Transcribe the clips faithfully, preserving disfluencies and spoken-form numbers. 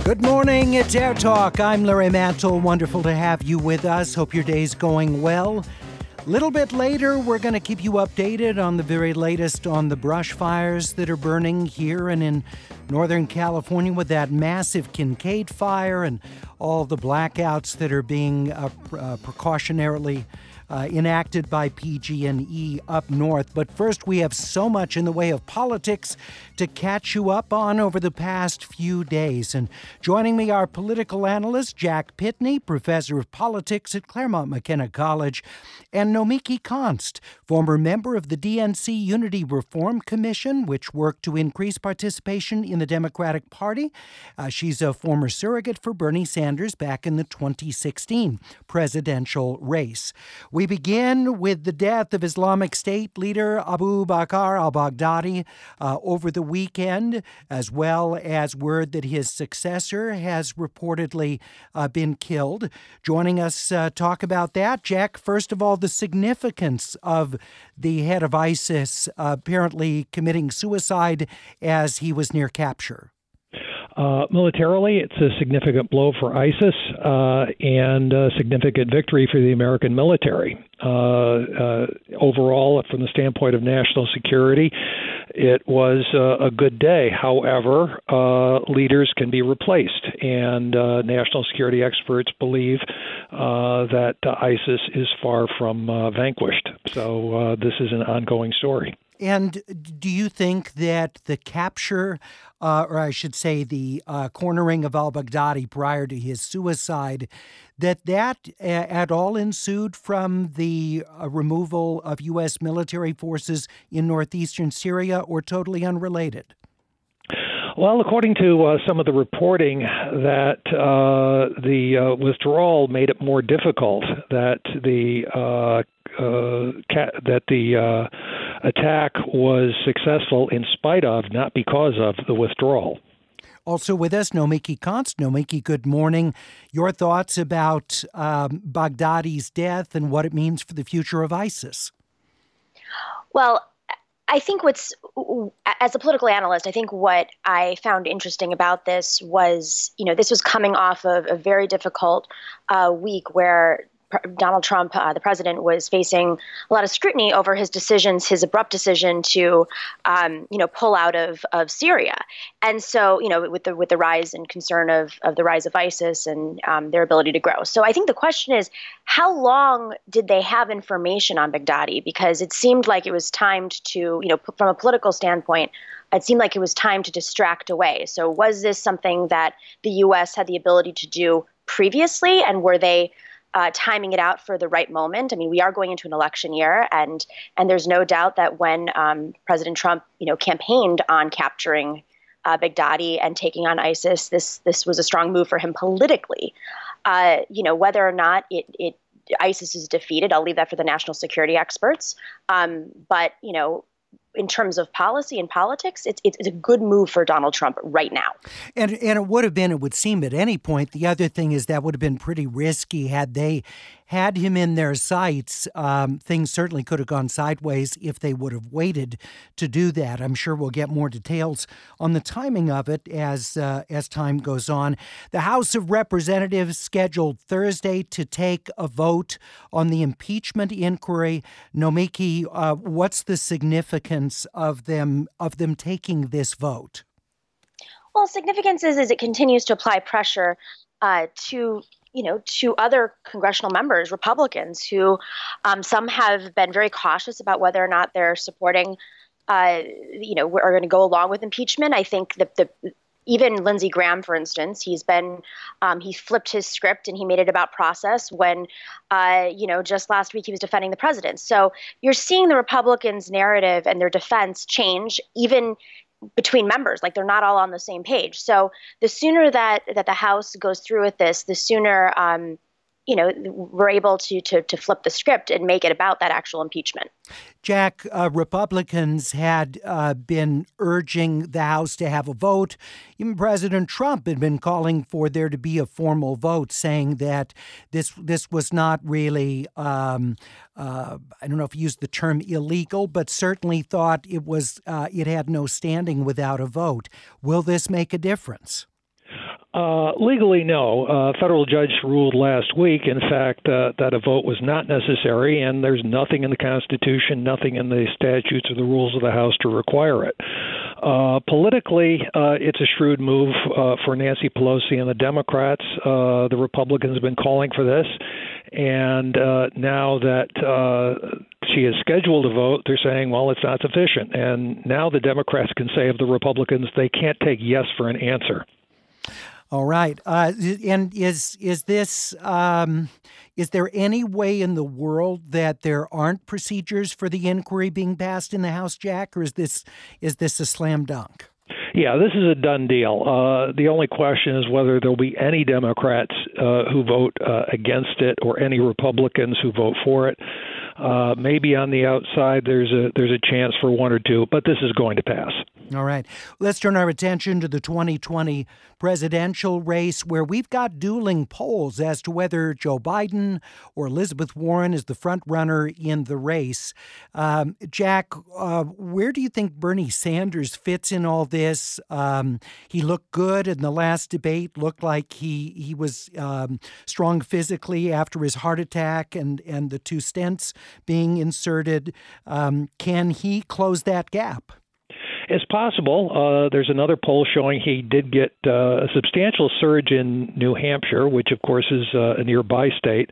Good morning, it's Air Talk. I'm Larry Mantle. Wonderful to have you with us. Hope your day's going well. A little bit later, we're going to keep you updated on the very latest on the brush fires that are burning here and in Northern California with that massive Kincade fire and all the blackouts that are being uh, uh, precautionarily Uh, enacted by P G and E up north. But first, we have so much in the way of politics to catch you up on over the past few days. And joining me, our political analyst, Jack Pitney, professor of politics at Claremont McKenna College, and Nomiki Konst, former member of the D N C Unity Reform Commission, which worked to increase participation in the Democratic Party. Uh, she's a former surrogate for Bernie Sanders back in the twenty sixteen presidential race. We begin with the death of Islamic State leader Abu Bakr al-Baghdadi uh, over the weekend, as well as word that his successor has reportedly uh, been killed. Joining us uh, talk about that, Jack, first of all, the significance of the head of ISIS uh, apparently committing suicide as he was near capture. Uh, militarily, it's a significant blow for ISIS uh, and a significant victory for the American military. Uh, uh, overall, from the standpoint of national security, it was uh, a good day. However, uh, leaders can be replaced, and uh, national security experts believe uh, that uh, ISIS is far from uh, vanquished. So uh, this is an ongoing story. And do you think that the capture, uh, or I should say the uh, cornering of al-Baghdadi prior to his suicide, that that a- at all ensued from the uh, removal of U S military forces in northeastern Syria, or totally unrelated? Well, according to uh, some of the reporting, that uh, the uh, withdrawal made it more difficult, that the uh, uh, ca- that the uh, attack was successful in spite of, not because of, the withdrawal. Also with us, Nomiki Konst. Nomiki, good morning. Your thoughts about um, Baghdadi's death and what it means for the future of ISIS? Well, I think what's, as a political analyst, I think what I found interesting about this was, you know, this was coming off of a very difficult uh, week where Donald Trump, uh, the president, was facing a lot of scrutiny over his decisions, his abrupt decision to, um, you know, pull out of, of Syria. And so, you know, with the with the rise and concern of, of the rise of ISIS and um, their ability to grow. So I think the question is, how long did they have information on Baghdadi? Because it seemed like it was timed to, you know, from a political standpoint, it seemed like it was time to distract away. So was this something that the U S had the ability to do previously, and were they Uh, timing it out for the right moment? I mean, we are going into an election year, and and there's no doubt that when um, President Trump, you know, campaigned on capturing uh, Baghdadi and taking on ISIS, this this was a strong move for him politically. Uh, you know, whether or not it it ISIS is defeated, I'll leave that for the national security experts. Um, but you know, in terms of policy and politics, it's, it's it's a good move for Donald Trump right now. And and it would have been, it would seem at any point. The other thing is that would have been pretty risky had they had him in their sights. Um, things certainly could have gone sideways if they would have waited to do that. I'm sure we'll get more details on the timing of it as uh, as time goes on. The House of Representatives scheduled Thursday to take a vote on the impeachment inquiry. Nomiki, uh, what's the significance of them of them taking this vote? Well, significance is, is it continues to apply pressure uh, to you know, to other congressional members, Republicans, who um, some have been very cautious about whether or not they're supporting, uh, you know, are going to go along with impeachment. I think that the even Lindsey Graham, for instance, he's been um, he flipped his script and he made it about process when, uh, you know, just last week he was defending the president. So you're seeing the Republicans' narrative and their defense change, even between members, like they're not all on the same page. So the sooner that that the House goes through with this, the sooner, um, you know, we're able to, to to flip the script and make it about that actual impeachment. Jack, uh, Republicans had uh, been urging the House to have a vote. Even President Trump had been calling for there to be a formal vote, saying that this this was not really, um, uh, I don't know if he used the term illegal, but certainly thought it was uh, it had no standing without a vote. Will this make a difference? Uh, legally, no. A federal judge ruled last week, in fact, uh, that a vote was not necessary, and there's nothing in the Constitution, nothing in the statutes or the rules of the House to require it. Uh, politically, uh, it's a shrewd move uh, for Nancy Pelosi and the Democrats. Uh, the Republicans have been calling for this, and uh, now that uh, she is scheduled to vote, they're saying, well, it's not sufficient. And now the Democrats can say of the Republicans, they can't take yes for an answer. All right. Uh, and is is this um, is there any way in the world that there aren't procedures for the inquiry being passed in the House, Jack, or is this is this a slam dunk? Yeah, this is a done deal. Uh, the only question is whether there'll be any Democrats uh, who vote uh, against it or any Republicans who vote for it. Uh, maybe on the outside there's a there's a chance for one or two, but this is going to pass. All right. Let's turn our attention to the twenty twenty presidential race, where we've got dueling polls as to whether Joe Biden or Elizabeth Warren is the front runner in the race. Um, Jack, uh, where do you think Bernie Sanders fits in all this? Um, he looked good in the last debate, looked like he he was um, strong physically after his heart attack and, and the two stents being inserted. Um, can he close that gap? It's possible. Uh, there's another poll showing he did get uh, a substantial surge in New Hampshire, which, of course, is uh, a nearby state.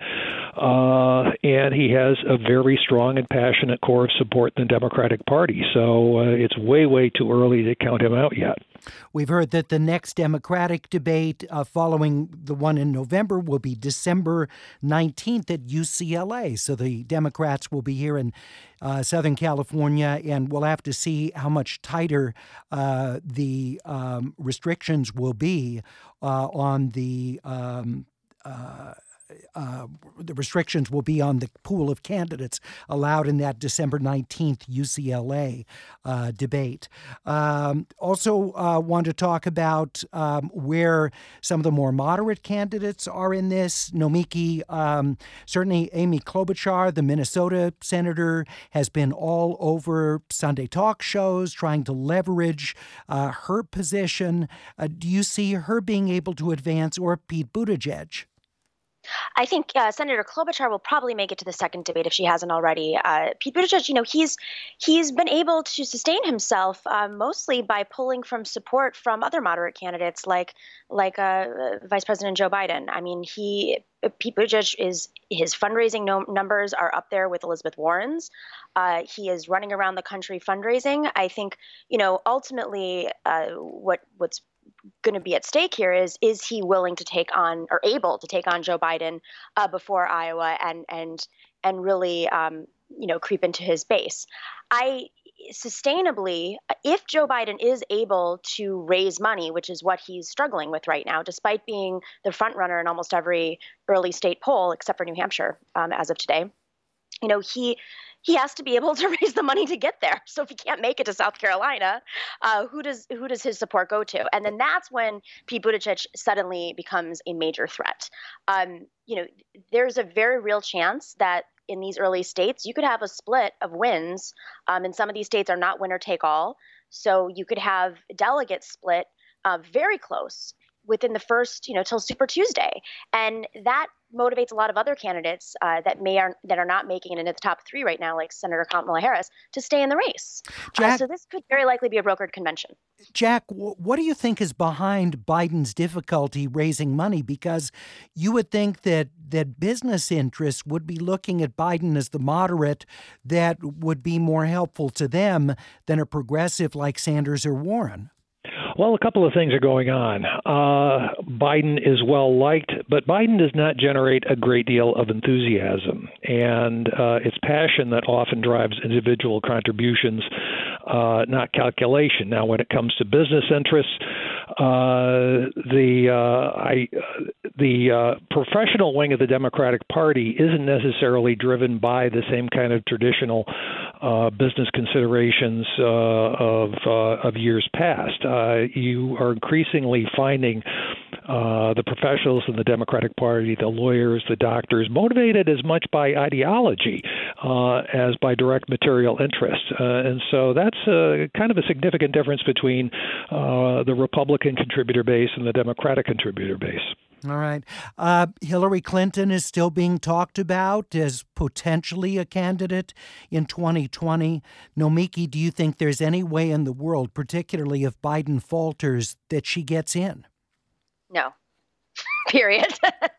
Uh, and he has a very strong and passionate core of support in the Democratic Party. So uh, it's way, way too early to count him out yet. We've heard that the next Democratic debate uh, following the one in November will be December nineteenth at U C L A. So the Democrats will be here in uh, Southern California, and we'll have to see how much tighter uh, the um, restrictions will be uh, on the um, uh, Uh, the restrictions will be on the pool of candidates allowed in that December nineteenth U C L A uh, debate. Um, also uh, want to talk about um, where some of the more moderate candidates are in this. Nomiki, um, certainly Amy Klobuchar, the Minnesota senator, has been all over Sunday talk shows trying to leverage uh, her position. Uh, do you see her being able to advance, or Pete Buttigieg? I think uh, Senator Klobuchar will probably make it to the second debate if she hasn't already. Uh, Pete Buttigieg, you know, he's he's been able to sustain himself uh, mostly by pulling from support from other moderate candidates like like uh, Vice President Joe Biden. I mean, he Pete Buttigieg is his fundraising no, numbers are up there with Elizabeth Warren's. Uh, he is running around the country fundraising. I think, you know, ultimately, uh, what what's going to be at stake here is is he willing to take on or able to take on Joe Biden uh, before Iowa and and and really um, you know creep into his base. I sustainably, if Joe Biden is able to raise money, which is what he's struggling with right now, despite being the front runner in almost every early state poll except for New Hampshire um, as of today, you know he. He has to be able to raise the money to get there. So if he can't make it to South Carolina, uh, who does who does his support go to? And then that's when Pete Buttigieg suddenly becomes a major threat. Um, you know, there's a very real chance that in these early states, you could have a split of wins. Um, and some of these states are not winner take all. So you could have delegates split uh, very close within the first, you know, till Super Tuesday. And that motivates a lot of other candidates uh, that may are that are not making it into the top three right now, like Senator Kamala Harris, to stay in the race. Jack, uh, so this could very likely be a brokered convention. Jack, what do you think is behind Biden's difficulty raising money? Because you would think that that business interests would be looking at Biden as the moderate that would be more helpful to them than a progressive like Sanders or Warren. Well, a couple of things are going on. Uh, Biden is well liked, but Biden does not generate a great deal of enthusiasm. And uh, it's passion that often drives individual contributions, uh, not calculation. Now, when it comes to business interests, uh, the uh, I, uh, the uh, professional wing of the Democratic Party isn't necessarily driven by the same kind of traditional uh, business considerations uh, of uh, of years past. Uh, you are increasingly finding uh, the professionals in the Democratic Party, the lawyers, the doctors, motivated as much by ideology uh, as by direct material interest. Uh, and so that's uh, kind of a significant difference between uh, the Republican contributor base and the Democratic contributor base. All right. Uh, Hillary Clinton is still being talked about as potentially a candidate in twenty twenty. Nomiki, do you think there's any way in the world, particularly if Biden falters, that she gets in? No. Period.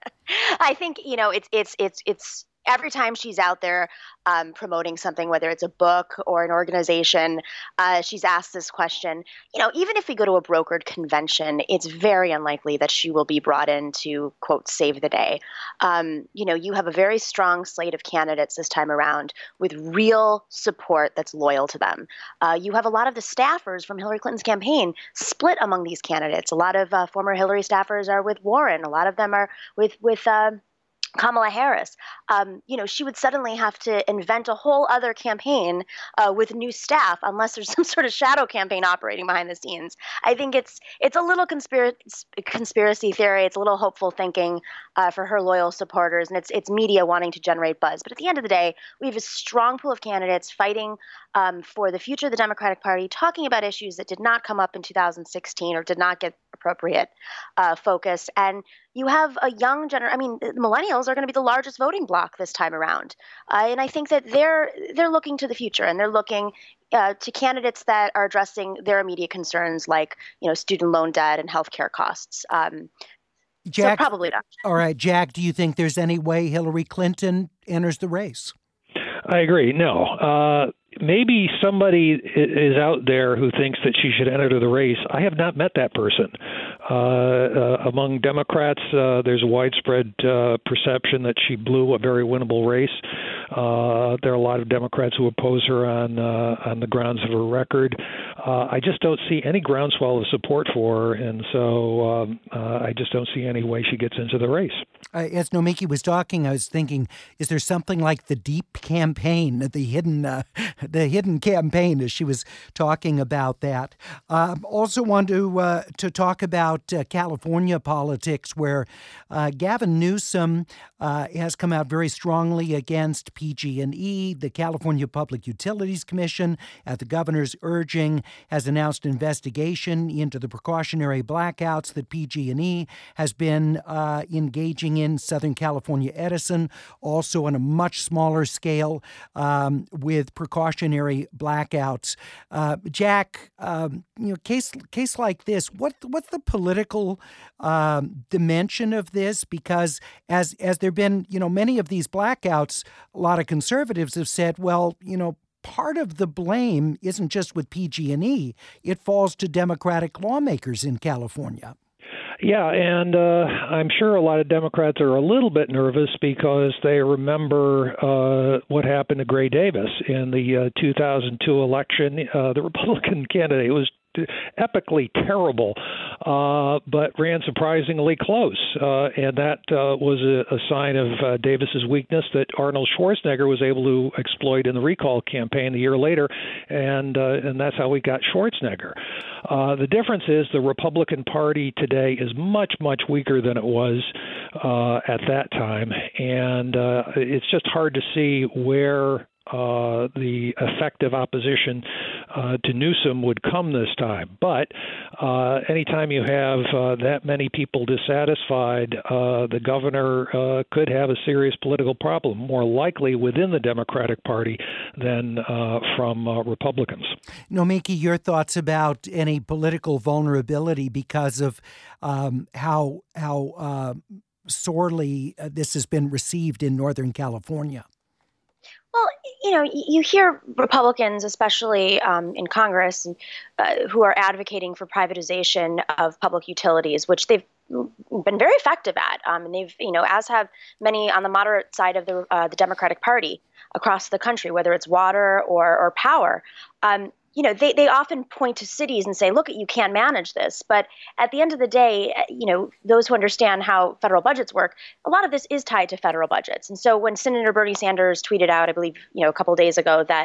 I think, you know, it's it's it's it's every time she's out there um, promoting something, whether it's a book or an organization, uh, she's asked this question. You know, even if we go to a brokered convention, it's very unlikely that she will be brought in to, quote, save the day. Um, you know, you have a very strong slate of candidates this time around with real support that's loyal to them. Uh, you have a lot of the staffers from Hillary Clinton's campaign split among these candidates. A lot of uh, former Hillary staffers are with Warren. A lot of them are with with uh, Kamala Harris. Um, you know, she would suddenly have to invent a whole other campaign uh, with new staff unless there's some sort of shadow campaign operating behind the scenes. I think it's it's a little conspiracy conspiracy theory. It's a little hopeful thinking uh, for her loyal supporters, and it's it's media wanting to generate buzz. But at the end of the day, we have a strong pool of candidates fighting um, for the future of the Democratic Party, talking about issues that did not come up in two thousand sixteen or did not get appropriate uh, focus. And you have a young generation. I mean, the millennials are going to be the largest voting bloc this time around, uh, and I think that they're they're looking to the future, and they're looking uh, to candidates that are addressing their immediate concerns, like you know student loan debt and healthcare costs. Um, Jack, so probably not. All right, Jack. Do you think there's any way Hillary Clinton enters the race? I agree. No. Uh, maybe somebody is out there who thinks that she should enter the race. I have not met that person. Uh, uh, among Democrats, uh, there's a widespread uh, perception that she blew a very winnable race. Uh, there are a lot of Democrats who oppose her on uh, on the grounds of her record. Uh, I just don't see any groundswell of support for her, and so um, uh, I just don't see any way she gets into the race. Uh, as Nomiki was talking, I was thinking, is there something like the deep campaign, the hidden uh, the hidden campaign, as she was talking about that? Uh, also want to, uh, to talk about uh, California politics, where uh, Gavin Newsom uh, has come out very strongly against P G and E. The California Public Utilities Commission, at the governor's urging, has announced investigation into the precautionary blackouts that P G and E has been uh, engaging in. Southern California Edison, also on a much smaller scale, um, with precautionary blackouts. Uh, Jack, um, you know, case case like this, what what's the political um, dimension of this? Because as as there've been, you know, many of these blackouts, a lot of conservatives have said, well, you know, part of the blame isn't just with P G and E; it falls to Democratic lawmakers in California. Yeah, and uh, I'm sure a lot of Democrats are a little bit nervous because they remember uh, what happened to Gray Davis in the uh, two thousand two election. Uh, the Republican candidate was epically terrible, uh, but ran surprisingly close. Uh, and that uh, was a, a sign of uh, Davis's weakness that Arnold Schwarzenegger was able to exploit in the recall campaign a year later, and uh, and that's how we got Schwarzenegger. Uh, the difference is the Republican Party today is much, much weaker than it was uh, at that time, and uh, it's just hard to see where Uh, the effective opposition uh, to Newsom would come this time. But uh, anytime you have uh, that many people dissatisfied, uh, the governor uh, could have a serious political problem, more likely within the Democratic Party than uh, from uh, Republicans. Nomiki, your thoughts about any political vulnerability because of um, how, how uh, sorely uh, this has been received in Northern California? Well, you know, you hear Republicans, especially um, in Congress, uh, who are advocating for privatization of public utilities, which they've been very effective at. Um, and they've, you know, as have many on the moderate side of the uh, the Democratic Party across the country, whether it's water or or power. Um, you know, they, they often point to cities and say, look, you can't manage this. But at the end of the day, you know, those who understand how federal budgets work, a lot of this is tied to federal budgets. And so when Senator Bernie Sanders tweeted out, I believe, you know, a couple of days ago that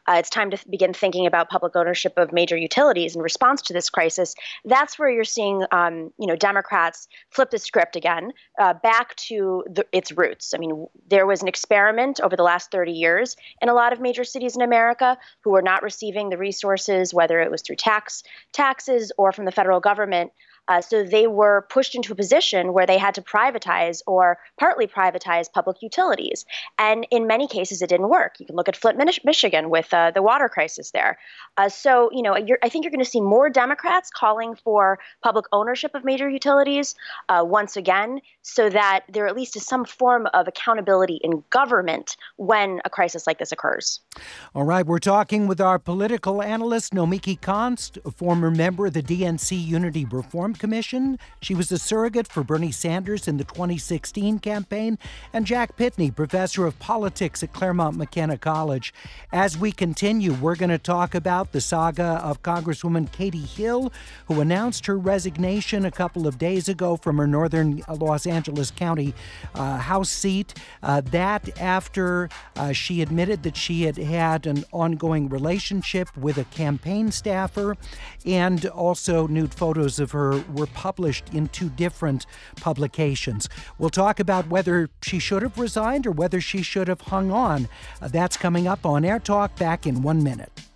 uh, it's time to th- begin thinking about public ownership of major utilities in response to this crisis. That's where you're seeing, um, you know, Democrats flip the script again uh, back to the, its roots. I mean, there was an experiment over the last thirty years in a lot of major cities in America who were not receiving the resources, whether it was through tax taxes or from the federal government. Uh, so they were pushed into a position where they had to privatize or partly privatize public utilities. And in many cases, it didn't work. You can look at Flint, Michigan with uh, the water crisis there. Uh, so, you know, you're, I think you're going to see more Democrats calling for public ownership of major utilities uh, once again, so that there at least is some form of accountability in government when a crisis like this occurs. All right, we're talking with our political analyst, Nomiki Konst, a former member of the D N C Unity Reform Commission. She was a surrogate for Bernie Sanders in the twenty sixteen campaign, and Jack Pitney, professor of politics at Claremont McKenna College. As we continue, we're going to talk about the saga of Congresswoman Katie Hill, who announced her resignation a couple of days ago from her northern Los Angeles County uh, House seat. Uh, that after uh, she admitted that she had had an ongoing relationship with a campaign staffer, and also nude photos of her were published in two different publications. We'll talk about whether she should have resigned or whether she should have hung on. Uh, that's coming up on Air Talk, back in one minute.